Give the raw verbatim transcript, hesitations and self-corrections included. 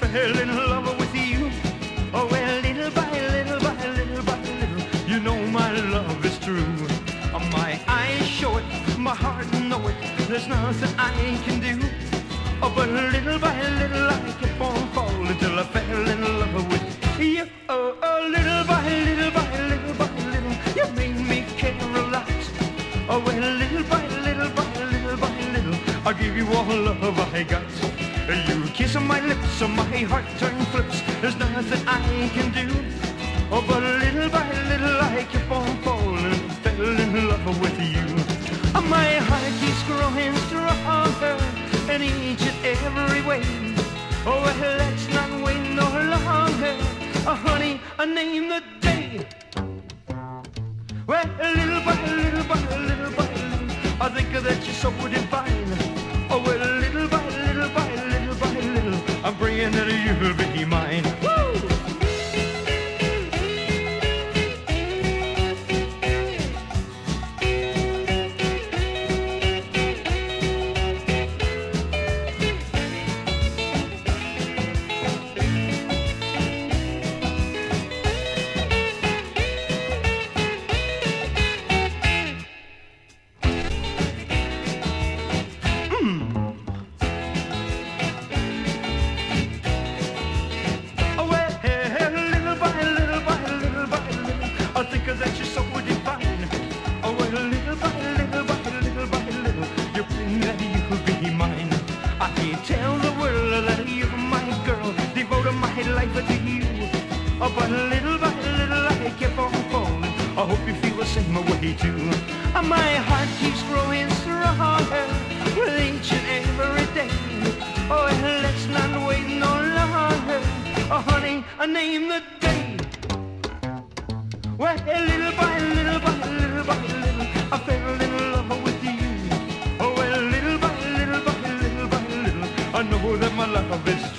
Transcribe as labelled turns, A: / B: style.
A: fell in love with you. Oh, well, little by little by little by little, you know my love is true. Oh, my eyes show it, my heart know it, there's nothing I can do. Oh, but little by little I kept on falling till I fell in love with you. Oh, oh, little by little by little by little, you made me care a lot. Oh, well, little by little by little by little, I'll give you all love I got. You kiss on my lips, so my heart turns flips, there's nothing I can do. Oh, but little by little I keep on falling, fell in love with you. Oh, my heart keeps growing stronger in each and every way. Oh, well, let's not wait no longer. Oh, honey, I name the day. Well, little by little by little by little, I think that you're so divine. Oh, well, little by little by little by little, I'm praying that you'll be mine. Woo! That you're so divine. Oh, well, little by little by little by little, you bring that you'll be mine. I can't tell the world that you're my girl, devote my life to you. Oh, but little by little I keep on falling. I hope you feel the same way too. Oh, my heart keeps growing stronger with each and every day. Oh, well, let's not wait no longer. Oh, honey, I name the day. Well, little by little by little by little, I fell in love with you. Oh, well, little by little by little by little, I know that my love is true.